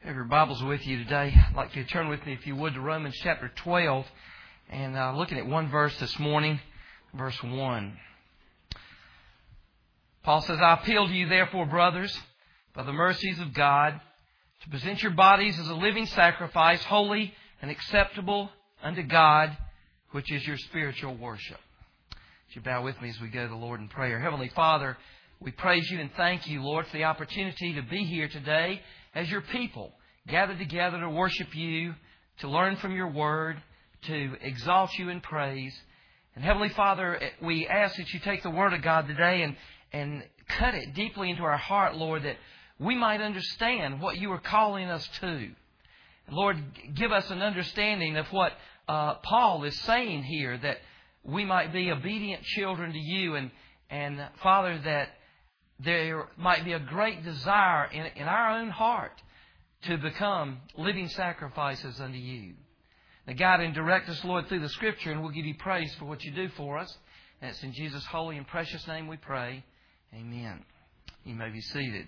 Have your Bibles with you today. I'd like you to turn with me, if you would, to Romans chapter 12. And looking at one verse this morning, verse 1. Paul says, I appeal to you, therefore, brothers, by the mercies of God, to present your bodies as a living sacrifice, holy and acceptable unto God, which is your spiritual worship. Would you bow with me as we go to the Lord in prayer? Heavenly Father, we praise you and thank you, Lord, for the opportunity to be here today as your people, gathered together to worship you, to learn from your word, to exalt you in praise. And Heavenly Father, we ask that you take the word of God today and cut it deeply into our heart, Lord, that we might understand what you are calling us to. And Lord, give us an understanding of what Paul is saying here, that we might be obedient children to you, and Father, that there might be a great desire in our own heart to become living sacrifices unto you. Now, guide and direct us, Lord, through the Scripture, and we'll give you praise for what you do for us. And it's in Jesus' holy and precious name we pray. Amen. You may be seated.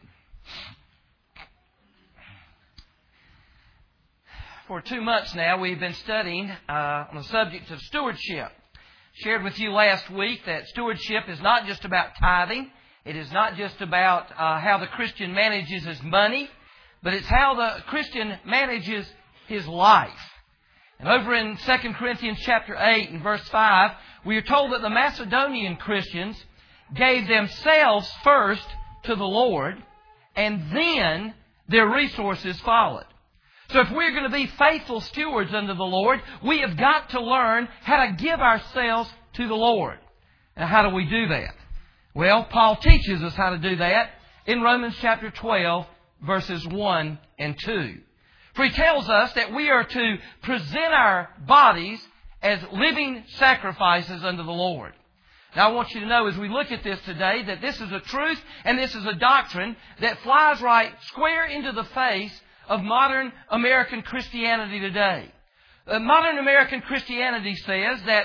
For 2 months now, we've been studying on the subject of stewardship. Shared with you last week that stewardship is not just about tithing. It is not just about how the Christian manages his money, but it's how the Christian manages his life. And over in 2 Corinthians chapter 8 and verse 5, we are told that the Macedonian Christians gave themselves first to the Lord, and then their resources followed. So if we're going to be faithful stewards unto the Lord, we have got to learn how to give ourselves to the Lord. Now, how do we do that? Well, Paul teaches us how to do that in Romans chapter 12, verses 1 and 2. For he tells us that we are to present our bodies as living sacrifices unto the Lord. Now, I want you to know as we look at this today that this is a truth and this is a doctrine that flies right square into the face of modern American Christianity today. Modern American Christianity says that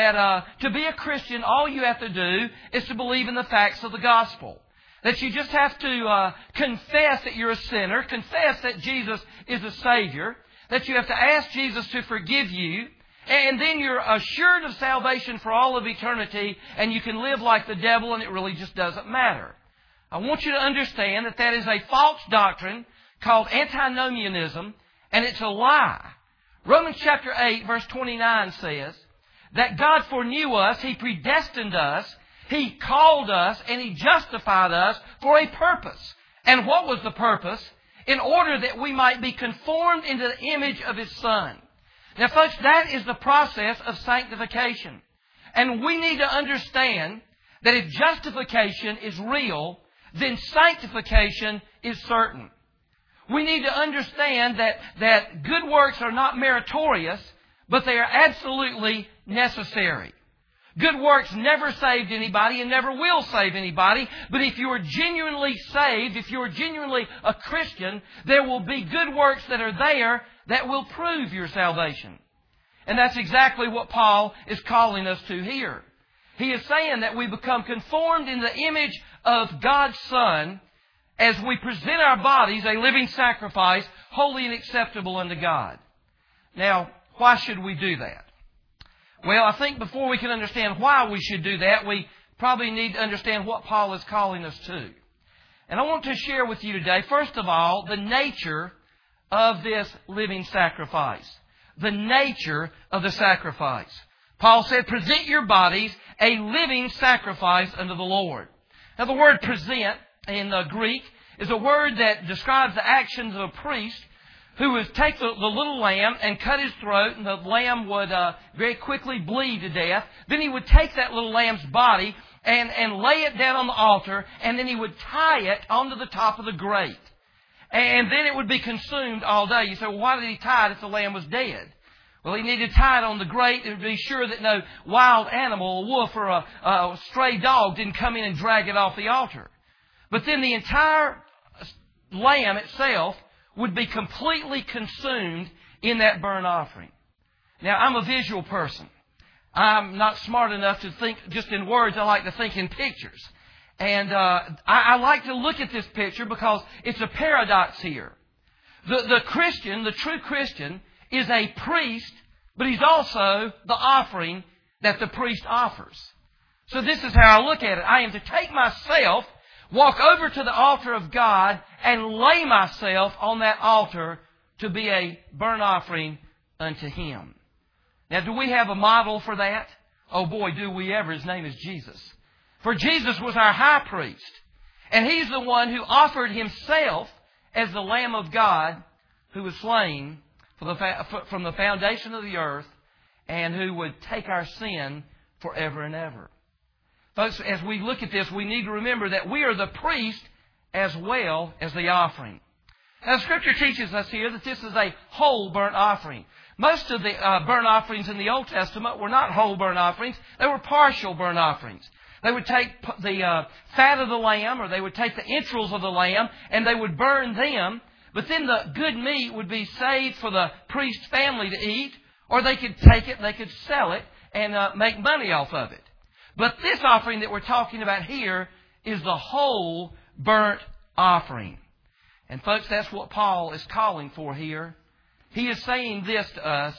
to be a Christian, all you have to do is to believe in the facts of the gospel. That you just have to confess that you're a sinner, confess that Jesus is a Savior, that you have to ask Jesus to forgive you, and then you're assured of salvation for all of eternity, and you can live like the devil, and it really just doesn't matter. I want you to understand that that is a false doctrine called antinomianism, and it's a lie. Romans chapter 8, verse 29 says that God foreknew us, He predestined us, He called us, and He justified us for a purpose. And what was the purpose? In order that we might be conformed into the image of His Son. Now, folks, that is the process of sanctification. And we need to understand that if justification is real, then sanctification is certain. We need to understand that good works are not meritorious, but they are absolutely necessary. Good works never saved anybody and never will save anybody. But if you are genuinely saved, if you are genuinely a Christian, there will be good works that are there that will prove your salvation. And that's exactly what Paul is calling us to here. He is saying that we become conformed in the image of God's Son as we present our bodies a living sacrifice, holy and acceptable unto God. Now, why should we do that? Well, I think before we can understand why we should do that, we probably need to understand what Paul is calling us to. And I want to share with you today, first of all, the nature of this living sacrifice. The nature of the sacrifice. Paul said, present your bodies a living sacrifice unto the Lord. Now, the word present in the Greek is a word that describes the actions of a priest who would take the little lamb and cut his throat, and the lamb would very quickly bleed to death. Then he would take that little lamb's body and lay it down on the altar, and then he would tie it onto the top of the grate. And then it would be consumed all day. You say, well, why did he tie it if the lamb was dead? Well, he needed to tie it on the grate to be sure that no wild animal, a wolf or a stray dog didn't come in and drag it off the altar. But then the entire lamb itself would be completely consumed in that burnt offering. Now, I'm a visual person. I'm not smart enough to think just in words. I like to think in pictures. And I like to look at this picture because it's a paradox here. The Christian, the true Christian, is a priest, but he's also the offering that the priest offers. So this is how I look at it. I am to take myself, walk over to the altar of God, and lay myself on that altar to be a burnt offering unto Him. Now, do we have a model for that? Oh boy, do we ever. His name is Jesus. For Jesus was our high priest. And He's the one who offered Himself as the Lamb of God who was slain from the foundation of the earth and who would take our sin forever and ever. Folks, as we look at this, we need to remember that we are the priest as well as the offering. Now, Scripture teaches us here that this is a whole burnt offering. Most of the burnt offerings in the Old Testament were not whole burnt offerings. They were partial burnt offerings. They would take the fat of the lamb, or they would take the entrails of the lamb, and they would burn them. But then the good meat would be saved for the priest's family to eat, or they could take it and they could sell it and make money off of it. But this offering that we're talking about here is the whole burnt offering. And folks, that's what Paul is calling for here. He is saying this to us: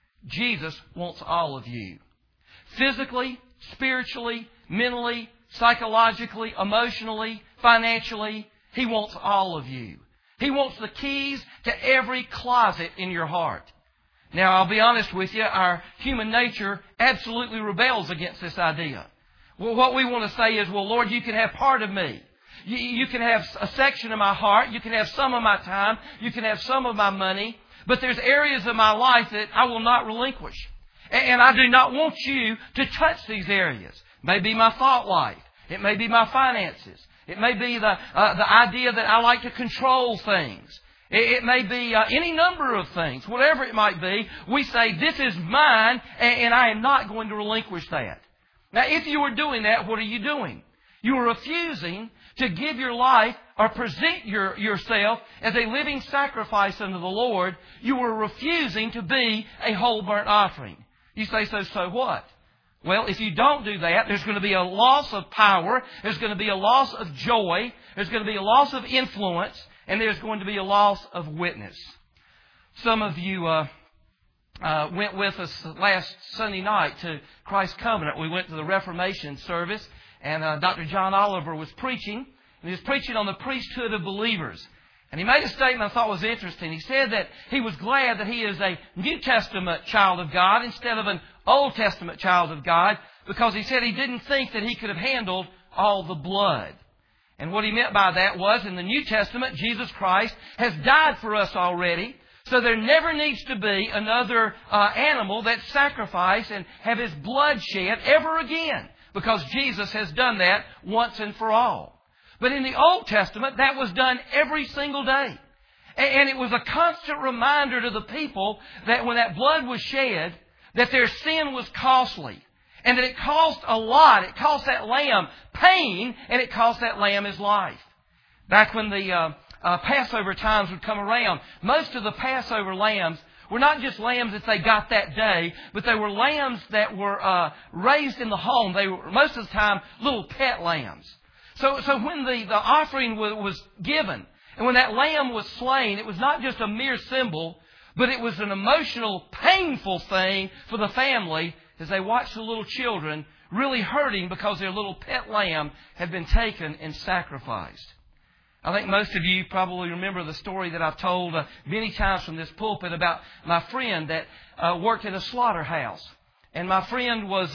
Jesus wants all of you. Physically, spiritually, mentally, psychologically, emotionally, financially, He wants all of you. He wants the keys to every closet in your heart. Now, I'll be honest with you, our human nature absolutely rebels against this idea. Well, what we want to say is, well, Lord, you can have part of me. You can have a section of my heart. You can have some of my time. You can have some of my money. But there's areas of my life that I will not relinquish. And I do not want you to touch these areas. It may be my thought life. It may be my finances. It may be the idea that I like to control things. It may be any number of things. Whatever it might be, we say, this is mine, and I am not going to relinquish that. Now, if you were doing that, what are you doing? You are refusing to give your life or present yourself as a living sacrifice unto the Lord. You are refusing to be a whole burnt offering. You say, so what? Well, if you don't do that, there's going to be a loss of power. There's going to be a loss of joy. There's going to be a loss of influence. And there's going to be a loss of witness. Some of you went with us last Sunday night to Christ Covenant. We went to the Reformation service, and Dr. John Oliver was preaching. And he was preaching on the priesthood of believers. And he made a statement I thought was interesting. He said that he was glad that he is a New Testament child of God instead of an Old Testament child of God, because he said he didn't think that he could have handled all the blood. And what he meant by that was, in the New Testament, Jesus Christ has died for us already. So there never needs to be another animal that's sacrificed and have His blood shed ever again, because Jesus has done that once and for all. But in the Old Testament, that was done every single day. And it was a constant reminder to the people that when that blood was shed, that their sin was costly. And that it cost a lot. It cost that lamb pain, and it cost that lamb his life. Back when the Passover times would come around, most of the Passover lambs were not just lambs that they got that day, but they were lambs that were raised in the home. They were, most of the time, little pet lambs. So when the offering was given, and when that lamb was slain, it was not just a mere symbol, but it was an emotional, painful thing for the family as they watched the little children really hurting because their little pet lamb had been taken and sacrificed. I think most of you probably remember the story that I've told many times from this pulpit about my friend that worked at a slaughterhouse. And my friend was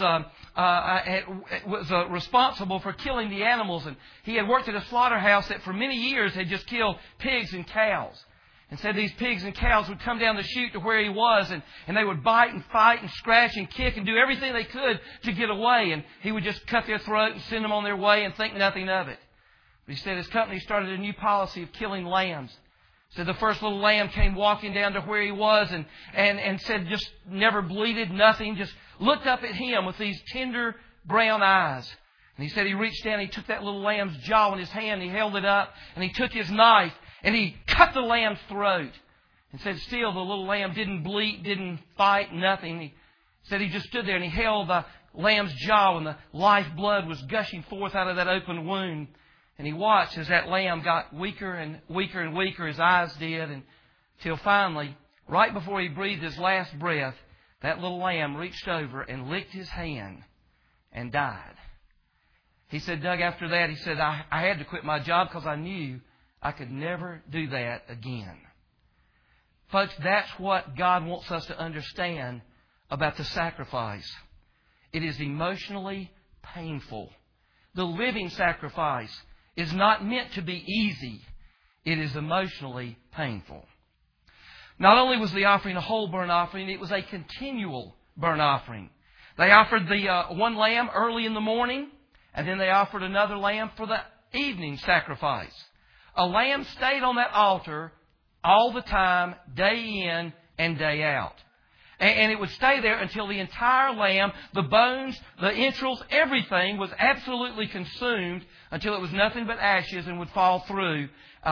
responsible for killing the animals. And he had worked at a slaughterhouse that for many years had just killed pigs and cows. And said these pigs and cows would come down the chute to where he was, and they would bite and fight and scratch and kick and do everything they could to get away. And he would just cut their throat and send them on their way and think nothing of it. But he said his company started a new policy of killing lambs. So the first little lamb came walking down to where he was and said just never bleated, nothing, just looked up at him with these tender brown eyes. And he said he reached down, he took that little lamb's jaw in his hand, he held it up, and he took his knife and he cut the lamb's throat. And said still the little lamb didn't bleat, didn't fight, nothing. He said he just stood there and he held the lamb's jaw and the life blood was gushing forth out of that open wound. And he watched as that lamb got weaker and weaker and weaker, his eyes did. And till finally, right before he breathed his last breath, that little lamb reached over and licked his hand and died. He said, Doug, after that, he said, I had to quit my job because I knew I could never do that again. Folks, that's what God wants us to understand about the sacrifice. It is emotionally painful. The living sacrifice is not meant to be easy. It is emotionally painful. Not only was the offering a whole burnt offering, it was a continual burnt offering. They offered the one lamb early in the morning, and then they offered another lamb for the evening sacrifice. A lamb stayed on that altar all the time, day in and day out. And it would stay there until the entire lamb, the bones, the entrails, everything was absolutely consumed until it was nothing but ashes and would fall through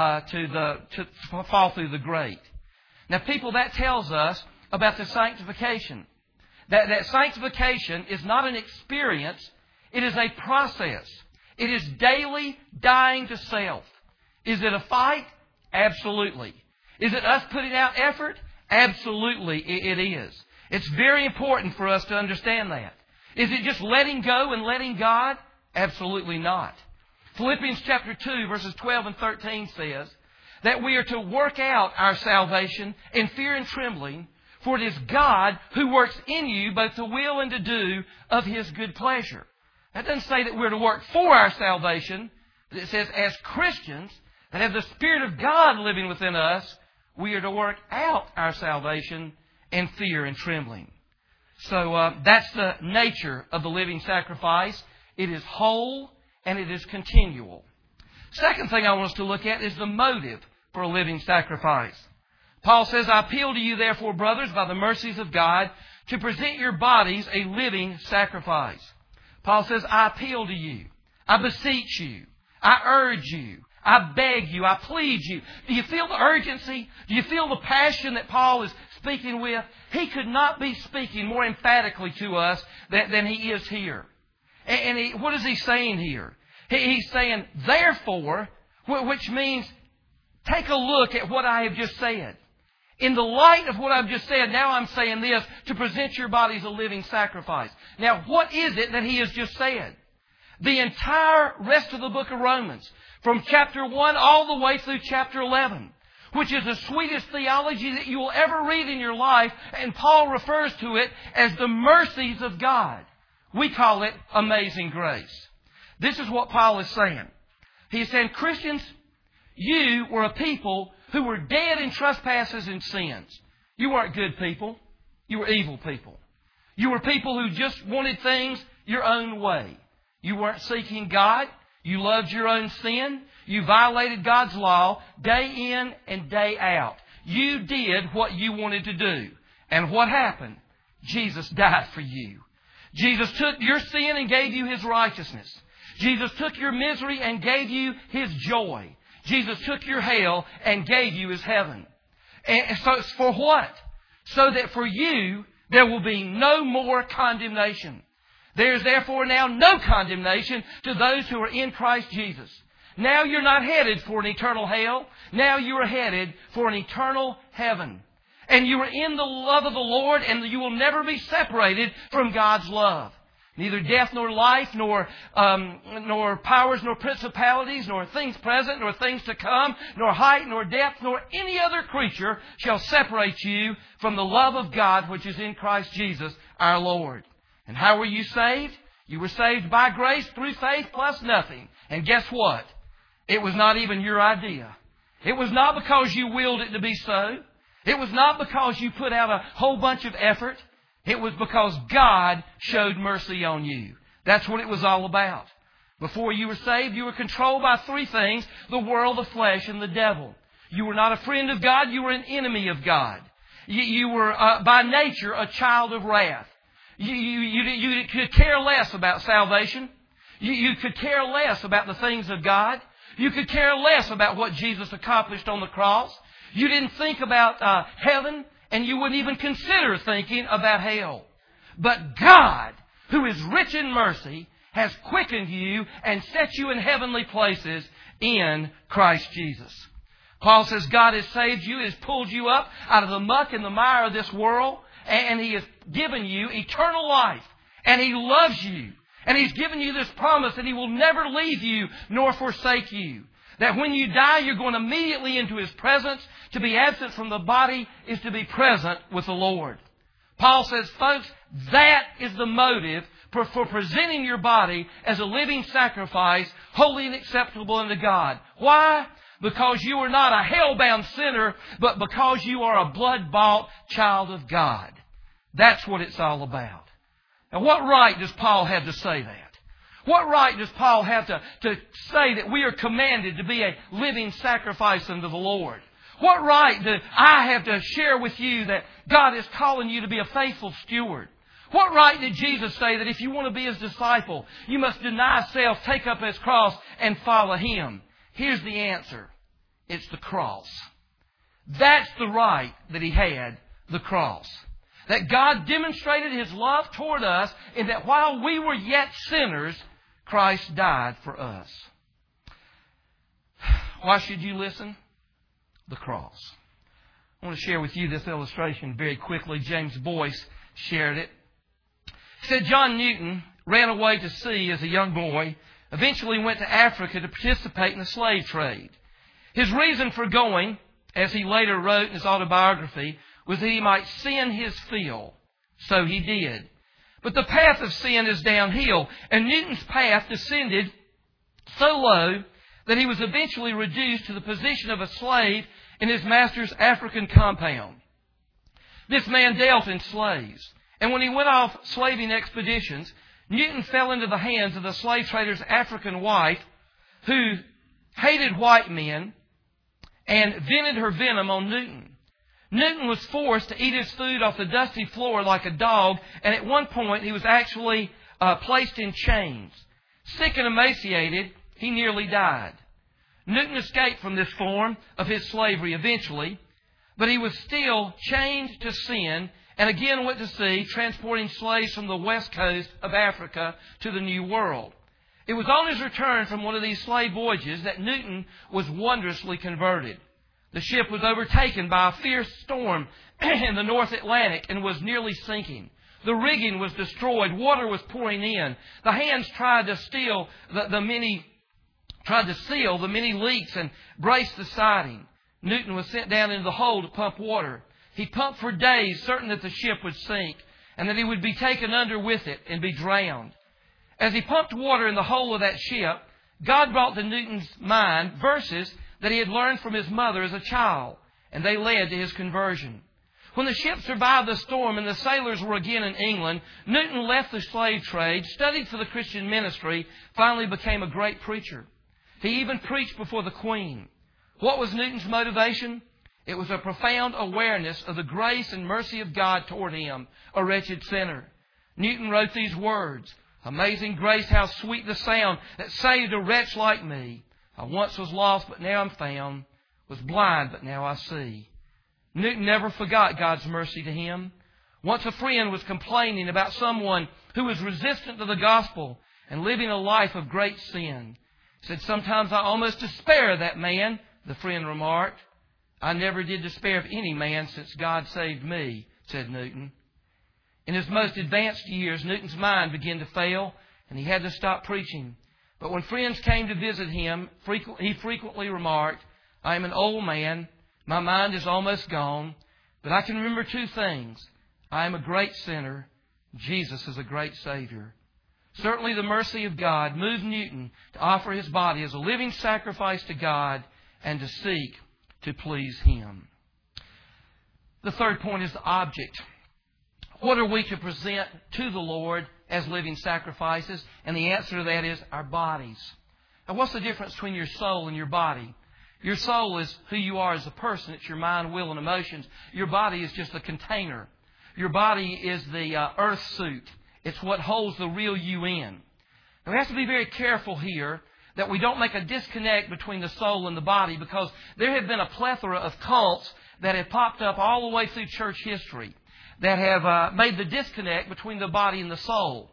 fall through the grate. Now, people, that tells us about the sanctification. That sanctification is not an experience; it is a process. It is daily dying to self. Is it a fight? Absolutely. Is it us putting out effort? Absolutely, it is. It's very important for us to understand that. Is it just letting go and letting God? Absolutely not. Philippians chapter 2, verses 12 and 13 says that we are to work out our salvation in fear and trembling, for it is God who works in you both to will and to do of His good pleasure. That doesn't say that we're to work for our salvation, but it says as Christians that have the Spirit of God living within us, we are to work out our salvation in fear and trembling. So that's the nature of the living sacrifice. It is whole and it is continual. Second thing I want us to look at is the motive for a living sacrifice. Paul says, I appeal to you, therefore, brothers, by the mercies of God, to present your bodies a living sacrifice. Paul says, I appeal to you. I beseech you. I urge you. I beg you. I plead you. Do you feel the urgency? Do you feel the passion that Paul is speaking with? He could not be speaking more emphatically to us than he is here. And what is he saying here? He's saying, therefore, which means take a look at what I have just said. In the light of what I've just said, now I'm saying this, to present your bodies a living sacrifice. Now, what is it that he has just said? The entire rest of the book of Romans, from chapter 1 all the way through chapter 11, which is the sweetest theology that you will ever read in your life, and Paul refers to it as the mercies of God. We call it amazing grace. This is what Paul is saying. He's saying, Christians, you were a people who were dead in trespasses and sins. You weren't good people. You were evil people. You were people who just wanted things your own way. You weren't seeking God. You loved your own sin. You violated God's law day in and day out. You did what you wanted to do. And what happened? Jesus died for you. Jesus took your sin and gave you His righteousness. Jesus took your misery and gave you His joy. Jesus took your hell and gave you His heaven. And so it's for what? So that for you there will be no more condemnation. There is therefore now no condemnation to those who are in Christ Jesus. Now you're not headed for an eternal hell. Now you are headed for an eternal heaven. And you are in the love of the Lord, and you will never be separated from God's love. Neither death nor life, nor powers, nor principalities, nor things present, nor things to come, nor height, nor depth, nor any other creature shall separate you from the love of God which is in Christ Jesus our Lord. And how were you saved? You were saved by grace through faith plus nothing. And guess what? It was not even your idea. It was not because you willed it to be so. It was not because you put out a whole bunch of effort. It was because God showed mercy on you. That's what it was all about. Before you were saved, you were controlled by three things: the world, the flesh, and the devil. You were not a friend of God. You were an enemy of God. You were, by nature, a child of wrath. You could care less about salvation. You could care less about the things of God. You could care less about what Jesus accomplished on the cross. You didn't think about heaven, and you wouldn't even consider thinking about hell. But God, who is rich in mercy, has quickened you and set you in heavenly places in Christ Jesus. Paul says God has saved you, has pulled you up out of the muck and the mire of this world, and He has given you eternal life. And He loves you. And He's given you this promise that He will never leave you nor forsake you. That when you die, you're going immediately into His presence. To be absent from the body is to be present with the Lord. Paul says, folks, that is the motive for presenting your body as a living sacrifice, holy and acceptable unto God. Why? Because you are not a hell-bound sinner, but because you are a blood-bought child of God. That's what it's all about. Now, what right does Paul have to say that? What right does Paul have to say that we are commanded to be a living sacrifice unto the Lord? What right do I have to share with you that God is calling you to be a faithful steward? What right did Jesus say that if you want to be His disciple, you must deny self, take up His cross, and follow Him? Here's the answer. It's the cross. That's the right that He had, the cross. That God demonstrated His love toward us in that while we were yet sinners, Christ died for us. Why should you listen? The cross. I want to share with you this illustration very quickly. James Boyce shared it. He said John Newton ran away to sea as a young boy, eventually went to Africa to participate in the slave trade. His reason for going, as he later wrote in his autobiography, was that he might sin his fill. So he did. But the path of sin is downhill, and Newton's path descended so low that he was eventually reduced to the position of a slave in his master's African compound. This man dealt in slaves, and when he went off slaving expeditions, Newton fell into the hands of the slave trader's African wife, who hated white men and vented her venom on Newton. Newton was forced to eat his food off the dusty floor like a dog, and at one point he was actually placed in chains. Sick and emaciated, he nearly died. Newton escaped from this form of his slavery eventually, but he was still chained to sin and again went to sea, transporting slaves from the west coast of Africa to the New World. It was on his return from one of these slave voyages that Newton was wondrously converted. The ship was overtaken by a fierce storm in the North Atlantic and was nearly sinking. The rigging was destroyed. Water was pouring in. The hands tried to seal the many leaks and brace the siding. Newton was sent down into the hold to pump water. He pumped for days, certain that the ship would sink and that he would be taken under with it and be drowned. As he pumped water in the hole of that ship, God brought to Newton's mind verses that he had learned from his mother as a child, and they led to his conversion. When the ship survived the storm and the sailors were again in England, Newton left the slave trade, studied for the Christian ministry, finally became a great preacher. He even preached before the Queen. What was Newton's motivation? It was a profound awareness of the grace and mercy of God toward him, a wretched sinner. Newton wrote these words, "Amazing grace, how sweet the sound that saved a wretch like me. I once was lost, but now I'm found, was blind, but now I see." Newton never forgot God's mercy to him. Once a friend was complaining about someone who was resistant to the gospel and living a life of great sin. He said, "Sometimes I almost despair of that man," the friend remarked. "I never did despair of any man since God saved me," said Newton. In his most advanced years, Newton's mind began to fail, and he had to stop preaching. But when friends came to visit him, he frequently remarked, "I am an old man. My mind is almost gone. But I can remember two things. I am a great sinner. Jesus is a great Savior." Certainly the mercy of God moved Newton to offer his body as a living sacrifice to God and to seek to please Him. The third point is the object. What are we to present to the Lord as living sacrifices? And the answer to that is our bodies. Now, what's the difference between your soul and your body? Your soul is who you are as a person. It's your mind, will, and emotions. Your body is just a container. Your body is the earth suit. It's what holds the real you in. Now, we have to be very careful here that we don't make a disconnect between the soul and the body, because there have been a plethora of cults that have popped up all the way through church history that have made the disconnect between the body and the soul.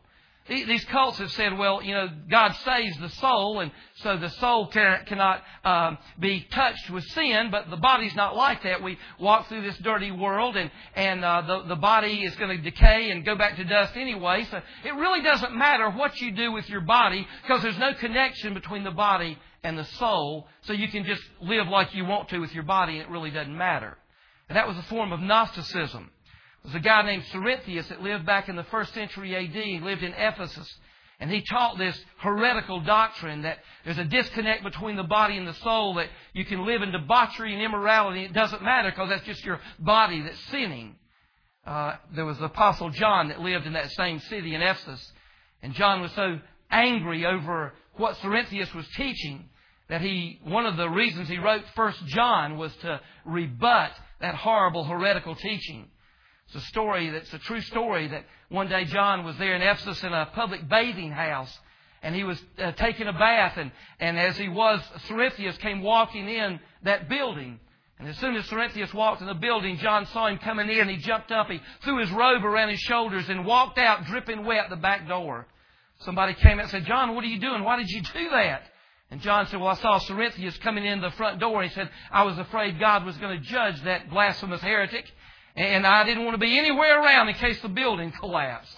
These cults have said, well, God saves the soul, and so the soul cannot be touched with sin, but the body's not like that. We walk through this dirty world, and the body is going to decay and go back to dust anyway. So it really doesn't matter what you do with your body, because there's no connection between the body and the soul, so you can just live like you want to with your body, and it really doesn't matter. And that was a form of Gnosticism. There was a guy named Cerinthius that lived back in the 1st century A.D. He lived in Ephesus. And he taught this heretical doctrine that there's a disconnect between the body and the soul, that you can live in debauchery and immorality. It doesn't matter because that's just your body that's sinning. There was the Apostle John that lived in that same city in Ephesus. And John was so angry over what Cerinthius was teaching that one of the reasons he wrote 1 John was to rebut that horrible heretical teaching. It's a story that's a true story, that one day John was there in Ephesus in a public bathing house, and he was taking a bath, and as he was, Cerinthius came walking in that building. And as soon as Cerinthius walked in the building, John saw him coming in. He jumped up, he threw his robe around his shoulders and walked out dripping wet the back door. Somebody came out and said, "John, what are you doing? Why did you do that?" And John said, "Well, I saw Cerinthius coming in the front door." He said, "I was afraid God was going to judge that blasphemous heretic, and I didn't want to be anywhere around in case the building collapsed."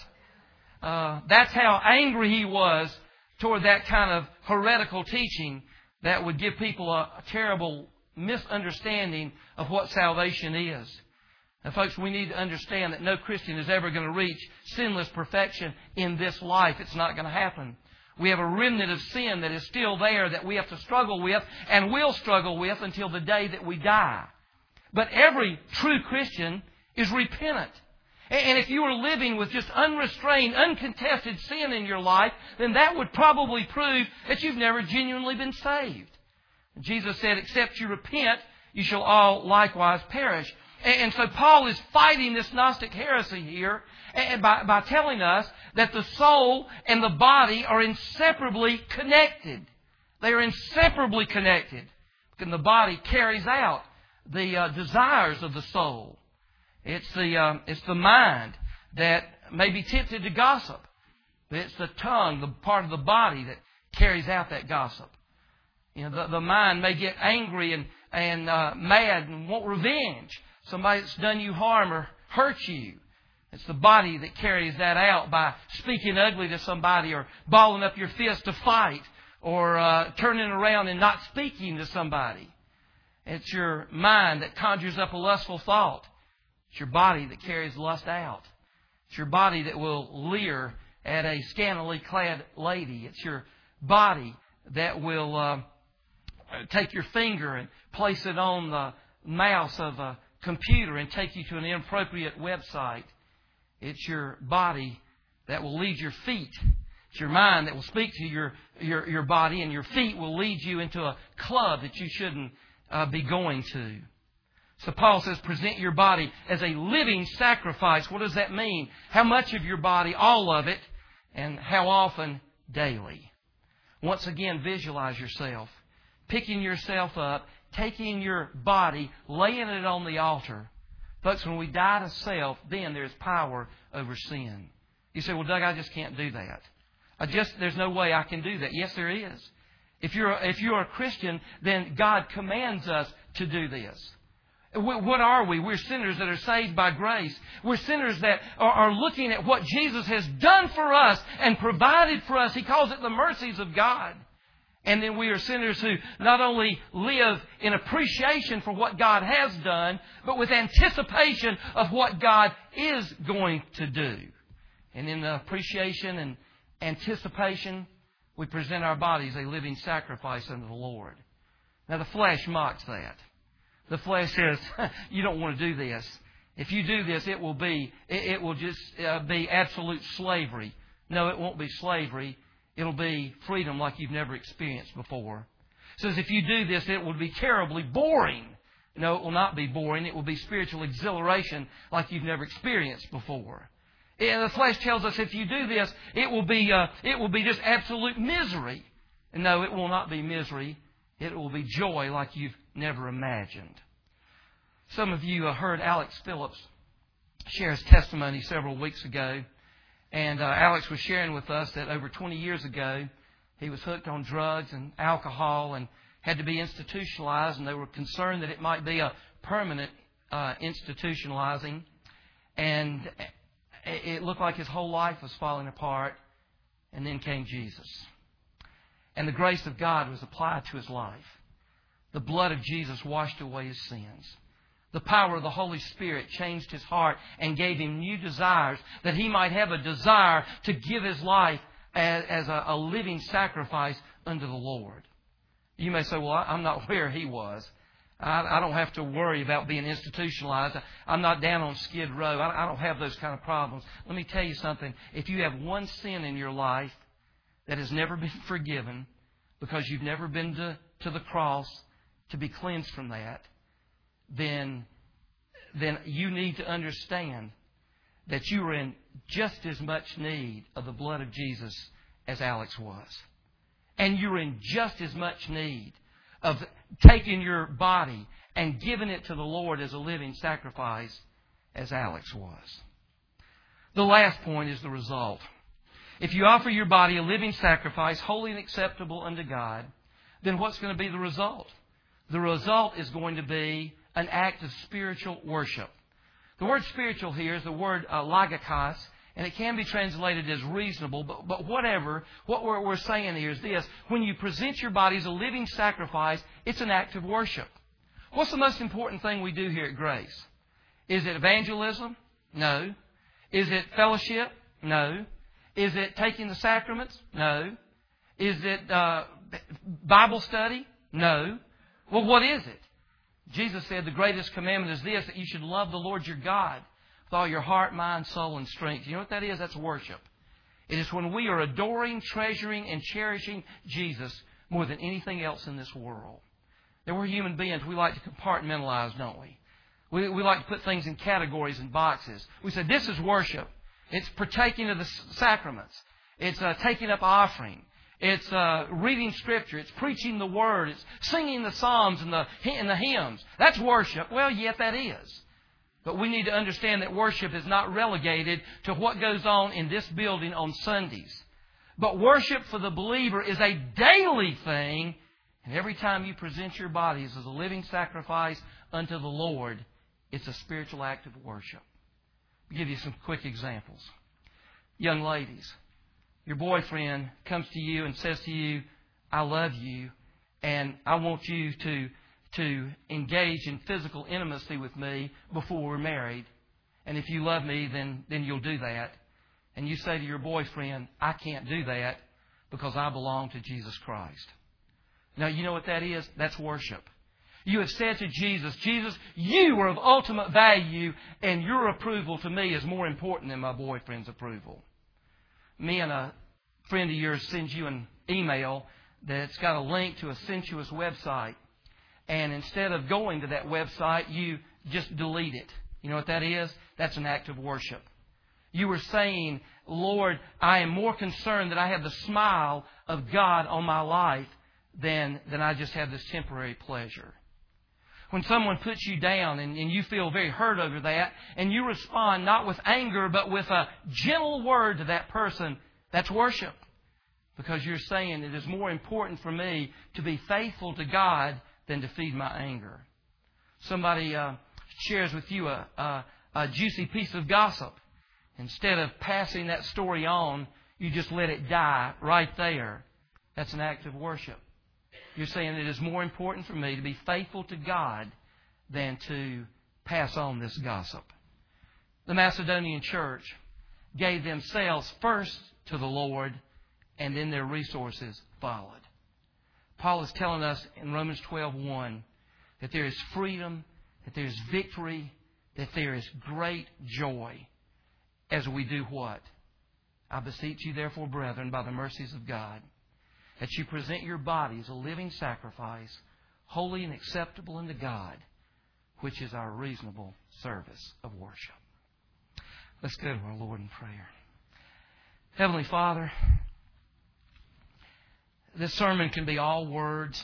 That's how angry he was toward that kind of heretical teaching that would give people a terrible misunderstanding of what salvation is. Now, folks, we need to understand that no Christian is ever going to reach sinless perfection in this life. It's not going to happen. We have a remnant of sin that is still there that we have to struggle with and will struggle with until the day that we die. But every true Christian is repentant. And if you are living with just unrestrained, uncontested sin in your life, then that would probably prove that you've never genuinely been saved. Jesus said, "Except you repent, you shall all likewise perish." And so Paul is fighting this Gnostic heresy here by telling us that the soul and the body are inseparably connected. They are inseparably connected. And the body carries out the desires of the soul. It's the mind that may be tempted to gossip. It's the tongue, the part of the body that carries out that gossip. The mind may get angry and mad and want revenge. Somebody that's done you harm or hurt you. It's the body that carries that out by speaking ugly to somebody, or balling up your fist to fight, or turning around and not speaking to somebody. It's your mind that conjures up a lustful thought. It's your body that carries lust out. It's your body that will leer at a scantily clad lady. It's your body that will take your finger and place it on the mouse of a computer and take you to an inappropriate website. It's your body that will lead your feet. It's your mind that will speak to your body, and your feet will lead you into a club that you shouldn't be going to. So Paul says, present your body as a living sacrifice. What does that mean? How much of your body? All of it. And how often? Daily. Once again, visualize yourself picking yourself up, taking your body, laying it on the altar. Folks, when we die to self, then there's power over sin. You say, "Well, Doug, I just can't do that. There's no way I can do that." Yes, there is. If you're a Christian, then God commands us to do this. What are we? We're sinners that are saved by grace. We're sinners that are looking at what Jesus has done for us and provided for us. He calls it the mercies of God. And then we are sinners who not only live in appreciation for what God has done, but with anticipation of what God is going to do. And in the appreciation and anticipation, we present our bodies a living sacrifice unto the Lord. Now the flesh mocks that. The flesh says, "You don't want to do this. If you do this, it will just be absolute slavery." No, it won't be slavery. It'll be freedom like you've never experienced before. It says, if you do this, it will be terribly boring. No, it will not be boring. It will be spiritual exhilaration like you've never experienced before. And the flesh tells us if you do this, it will be just absolute misery. And no, it will not be misery. It will be joy like you've never imagined. Some of you heard Alex Phillips share his testimony several weeks ago. And Alex was sharing with us that over 20 years ago, he was hooked on drugs and alcohol and had to be institutionalized, and they were concerned that it might be a permanent institutionalizing. And it looked like his whole life was falling apart. And then came Jesus. And the grace of God was applied to his life. The blood of Jesus washed away his sins. The power of the Holy Spirit changed his heart and gave him new desires, that he might have a desire to give his life as a living sacrifice unto the Lord. You may say, well, I'm not where he was. I don't have to worry about being institutionalized. I'm not down on Skid Row. I don't have those kind of problems. Let me tell you something. If you have one sin in your life that has never been forgiven because you've never been to the cross to be cleansed from that, then you need to understand that you are in just as much need of the blood of Jesus as Alex was. And you're in just as much need of taking your body and giving it to the Lord as a living sacrifice as Alex was. The last point is the result. If you offer your body a living sacrifice, holy and acceptable unto God, then what's going to be the result? The result is going to be an act of spiritual worship. The word spiritual here is the word logikos, and it can be translated as reasonable, but whatever, what we're saying here is this. When you present your body as a living sacrifice, it's an act of worship. What's the most important thing we do here at Grace? Is it evangelism? No. Is it fellowship? No. Is it taking the sacraments? No. Is it Bible study? No. Well, what is it? Jesus said the greatest commandment is this, that you should love the Lord your God with all your heart, mind, soul, and strength. You know what that is? That's worship. It is when we are adoring, treasuring, and cherishing Jesus more than anything else in this world. Now, we're human beings. We like to compartmentalize, don't we? We like to put things in categories and boxes. We say, this is worship. It's partaking of the sacraments. It's taking up offering. It's reading Scripture. It's preaching the Word. It's singing the Psalms and the hymns. That's worship. Well, yes, that is. But we need to understand that worship is not relegated to what goes on in this building on Sundays. But worship for the believer is a daily thing. And every time you present your bodies as a living sacrifice unto the Lord, it's a spiritual act of worship. I'll give you some quick examples. Young ladies, your boyfriend comes to you and says to you, I love you, and I want you to engage in physical intimacy with me before we're married. And if you love me, then you'll do that. And you say to your boyfriend, I can't do that because I belong to Jesus Christ. Now, you know what that is? That's worship. You have said to Jesus, Jesus, you are of ultimate value, and your approval to me is more important than my boyfriend's approval. Me and a friend of yours sends you an email that's got a link to a sensuous website. And instead of going to that website, you just delete it. You know what that is? That's an act of worship. You were saying, Lord, I am more concerned that I have the smile of God on my life than I just have this temporary pleasure. When someone puts you down and you feel very hurt over that, and you respond not with anger but with a gentle word to that person, that's worship. Because you're saying it is more important for me to be faithful to God than to feed my anger. Somebody shares with you a juicy piece of gossip. Instead of passing that story on, you just let it die right there. That's an act of worship. You're saying it is more important for me to be faithful to God than to pass on this gossip. The Macedonian church gave themselves first to the Lord, and then their resources followed. Paul is telling us in Romans 12:1 that there is freedom, that there is victory, that there is great joy as we do what? I beseech you therefore, brethren, by the mercies of God, that you present your body as a living sacrifice, holy and acceptable unto God, which is our reasonable service of worship. Let's go to our Lord in prayer. Heavenly Father, this sermon can be all words.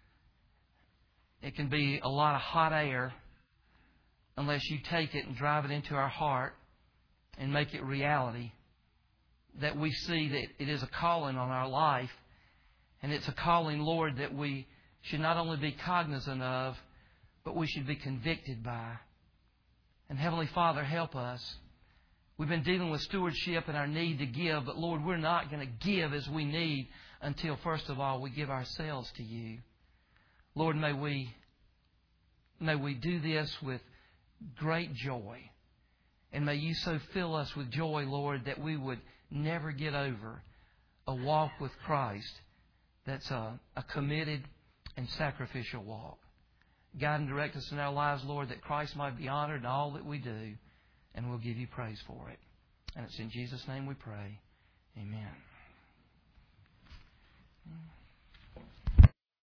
It can be a lot of hot air unless you take it and drive it into our heart and make it reality. that we see that it is a calling on our life. And it's a calling, Lord, that we should not only be cognizant of, but we should be convicted by. And Heavenly Father, help us. We've been dealing with stewardship and our need to give, but Lord, we're not going to give as we need until, first of all, we give ourselves to You. Lord, may we do this with great joy. And may You so fill us with joy, Lord, that we would never get over a walk with Christ that's a committed and sacrificial walk. Guide and direct us in our lives, Lord, that Christ might be honored in all that we do, and we'll give You praise for it. And it's in Jesus' name we pray. Amen.